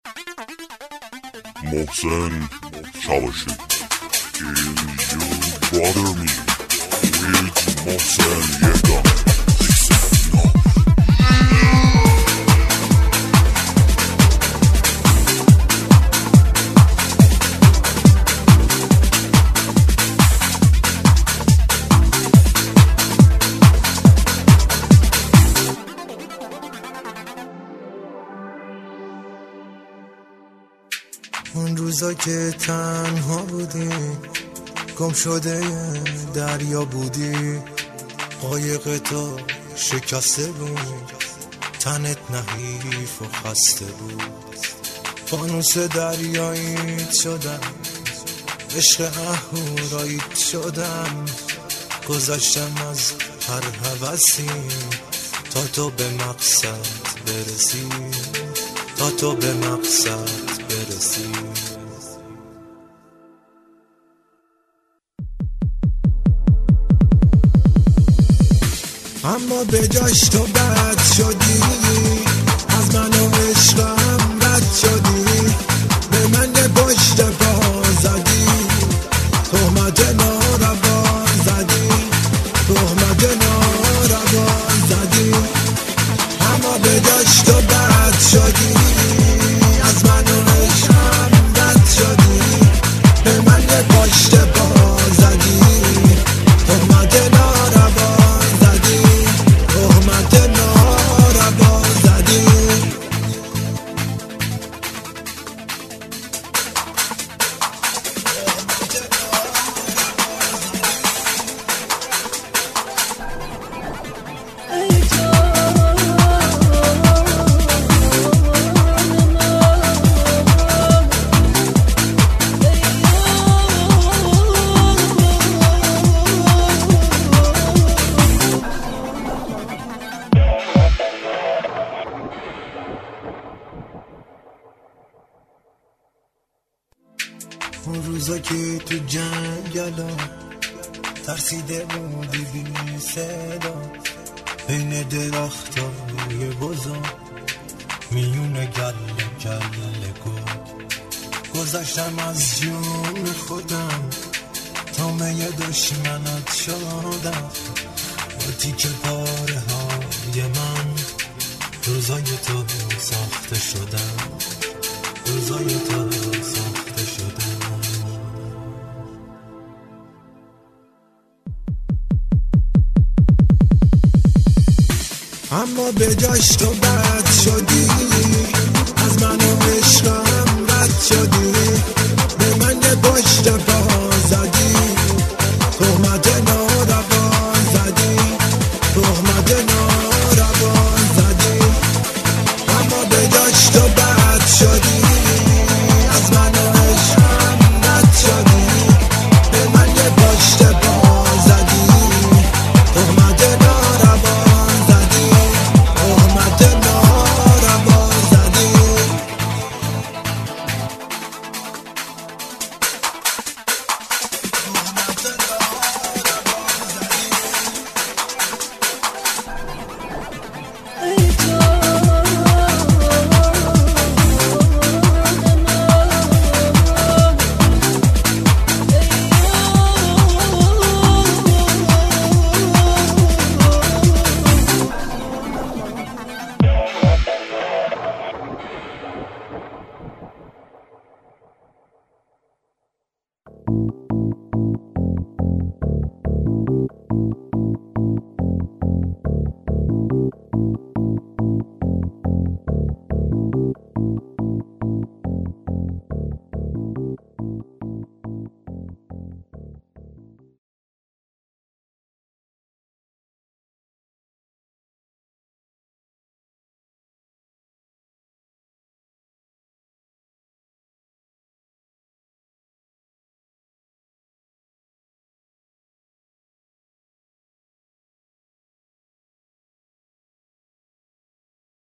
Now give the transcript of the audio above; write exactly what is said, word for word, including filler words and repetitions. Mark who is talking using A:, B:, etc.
A: محسن شباشی If you bother me with محسن یکا
B: اون روزا که تنها بودی گم شده دریا بودی قایق تو شکسته بود تنت نحیف و خسته بود فانوس دریاییت شدم عشق اهوراییت شدم گذاشتم از هر هوسی تا تو به مقصد برسی تا تو به مقصد برسی اما به جاش تو بد شدی از من و عشقم رد شدی به من پشت پا زدی تهمت ناروا زدی تهمت ناروا زدی اما به جاش تو بد شدی از من و عشقم رد شدی به من پشت پا زدی تهمت ناروا زدی تهمت ناروا زدی اون روزا که تو جنگلا ترسیده بودی بی صدا بین درختای بزرگ میون گله گله گل گذاشتم از جون خودم تا می دشمنت شدم با تیکه پاره های من روزای تو ساخته شدم روزای تو ساخته شدم اما به جاش تو بد شدی از من و عشقم رد شدی به من پشت پا زدی تهمت ناروا زدی تهمت ناروا زدی اما به جاش تو بد شدی از من و عشقم رد شدی به من پشت پا زدی تهمت ناروا
C: Thank you.